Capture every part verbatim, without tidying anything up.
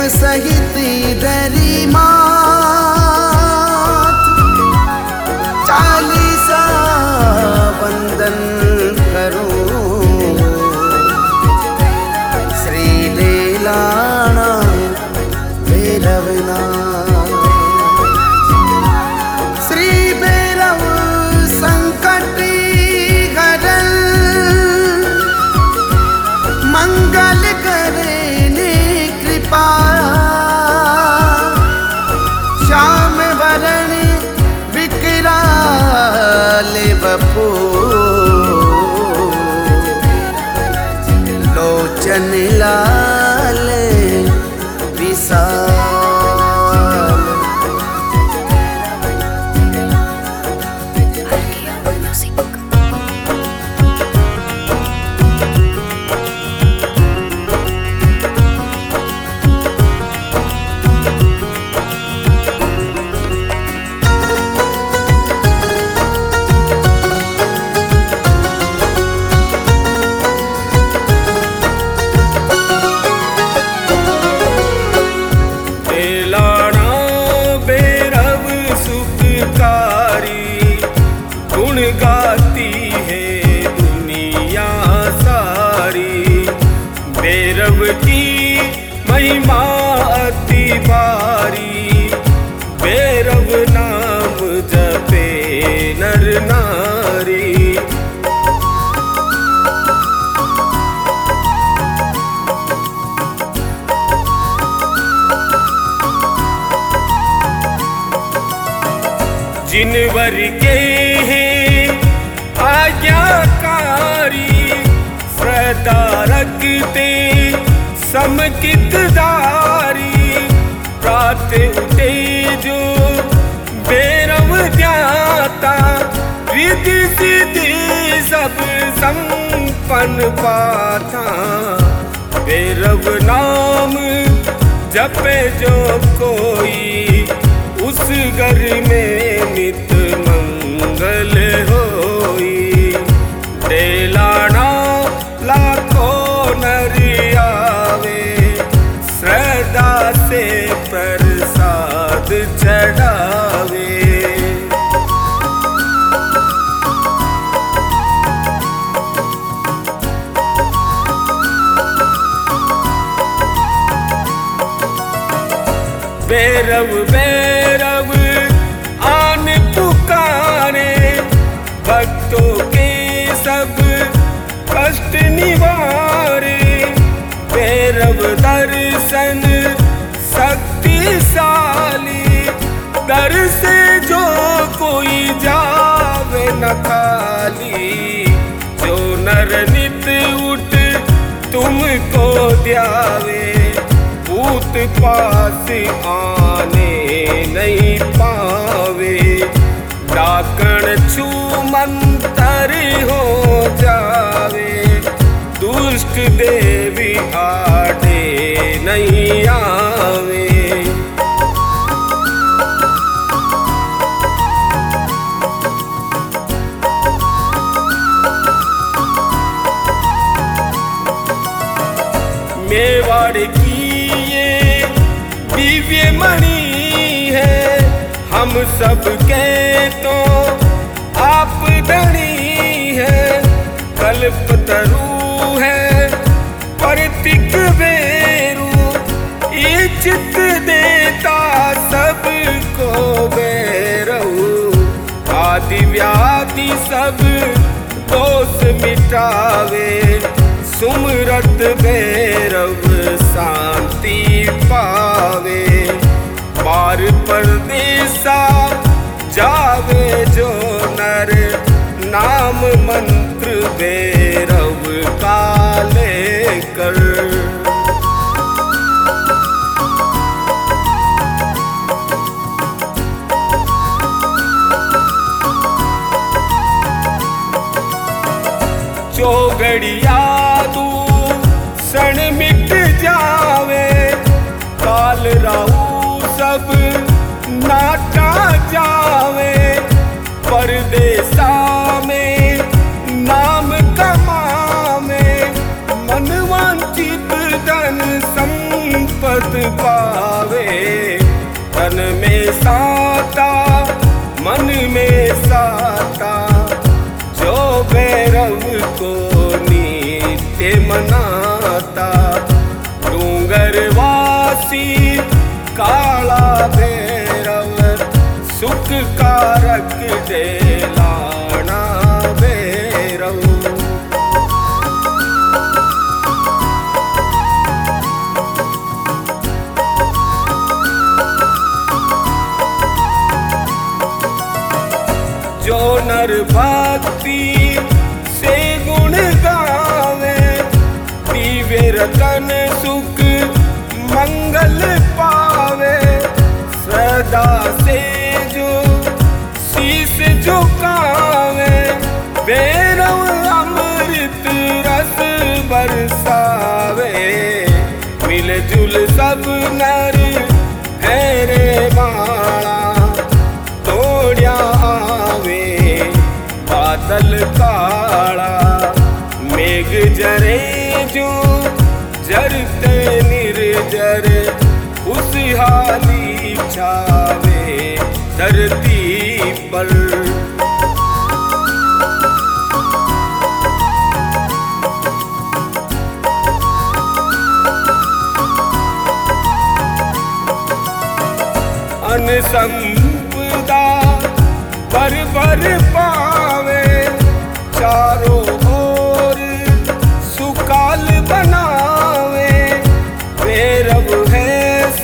सहित दरी मात चालीसा वंदन करूं। श्री लेलाना भैरवनाथ, श्री भैरव संकटी हरन, मंगल करे ने कृपा। श्याम वरण विकराल बपू, लोचन लाल विशाल। गुण गाती है दुनिया सारी, भैरव की महिमा अति भारी। भैरव नाम जपे नर नारी, जिनवर के हैं आज्ञाकारी, श्रद्धा रखते समकितदारी। प्रात उठे जो भैरव ध्याता, रिद्धि सिद्धि सब संपन्न पाता। भैरव नाम जपे जो कोई, उस घर में नित मंगल होई। डेलाना लाखों नर आवे, श्रद्धा से प्रसाद चढ़ावे। भैरव भैरव आन पुकारे, भक्तों के सब कष्ट निवारे। भैरव दर्शन शक्तिशाली, दर से जो कोई जावे न खाली। जो नर नित उठ तुमको ध्यावे, भूत पास आने नहीं पावे। डाकण छू मंतर हो जावे, दुष्ट देवी आड़े नहीं आवे। मेवाड़ की ये दिव्य मणि है, हम सब के तो आप धनी है। कल्पतरु है परतिक बेरु, इच्छित देता सबको भैरव। आदि व्याधि सब दोष मिटावे, सुमरत भैरव शांति पावे। पार परदेसा जावे जो नर, नाम मंत्र भैरव का लेकर। चौगड़िया तू क्षण मिट जावे, काल राहु सब नाटा जावे। परदेसा में नाम का पद पावे। तन में साता मन में साता, जो भैरव को नित्य मनाता। डूंगरवासी काला भैरव, सुख कारक डेलाना भैरव। जो नर भक्ति से गुण गावे, दिव्य रतन सुख मंगल पावे। सदा से जो शीश झुकावे, भैरव अमृत रस बरसावे। मिलजुल सब नर हैरे माला, तोड़िया आवे बादल काला। मेघ जरे जो जरते निर्जर, खुशहाली छावे धरती पर। अनसंपदा पर पर पावे, चारों ओर सुकाल बनावे। भैरव है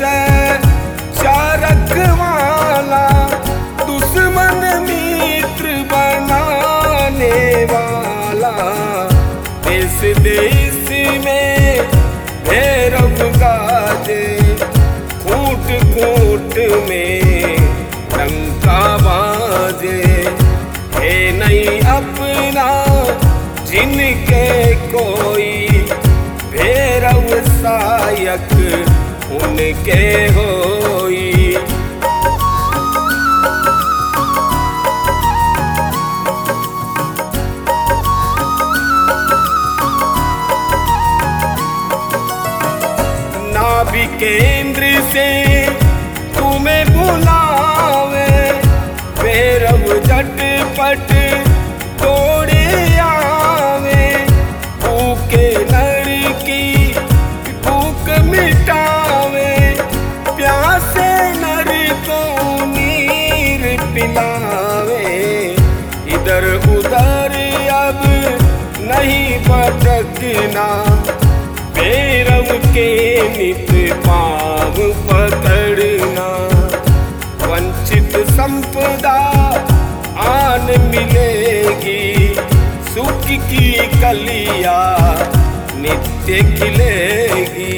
चारक वाला, दुश्मन मित्र बनाने वाला। देश देश में भैरव गाजे, कूट कूट में डंका बाजे। है नहीं अपना जिनके कोई, भैरव सायक उनके होई। नाभि केंद्र से तुम्हें बुलावे, भैरव झटपट तोड़े आवे। भूखे नर की भूख मिटावे, प्यासे नर को नीर पिलावे। इधर उधर अब नहीं भटकना, भैरव के नित पाव पकड़ना। वंचित संपदा आन मिलेगी, सुख की कलिया नित्य खिलेगी।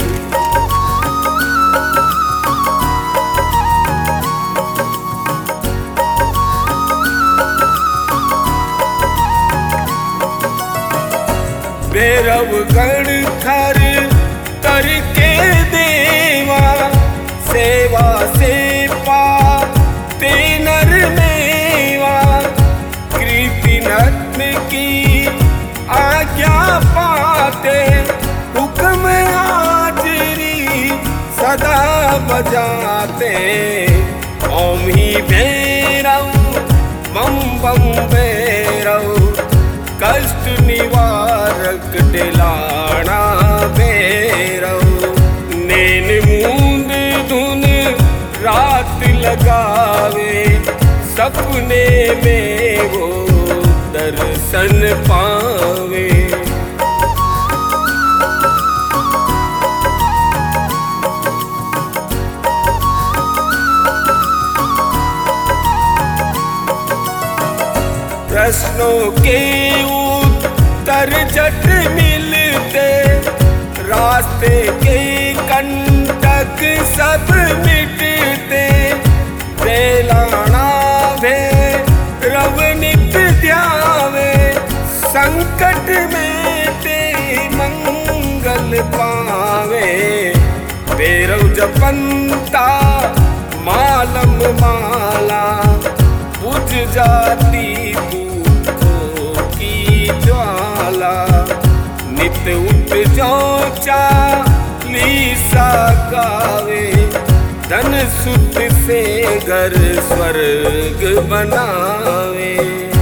भैरव गण खर करके देवा, सेवा से पाते नर मेवा। कृति नत्न की आज्ञा पाते, हुक्म हाजरी सदा बजाते। ओम ही भैरव बम बम भैरव, कष्ट निवारक दिलाना भैरव। नैन मूंद धुन रात लगावे, सपने में वो दर्शन पावे। प्रश्नों के उत्तर झट मिलते, रास्ते के कंटक सब मिटते। बेलाना भैरव नित ध्यावे, संकट में ते मंगल पावे। भैरव जपंता मालम माला, बुझ जाती ज्वाला। नित उठ जो चालीसा वीसा गावे, धन सुत से घर स्वर्ग बनावे।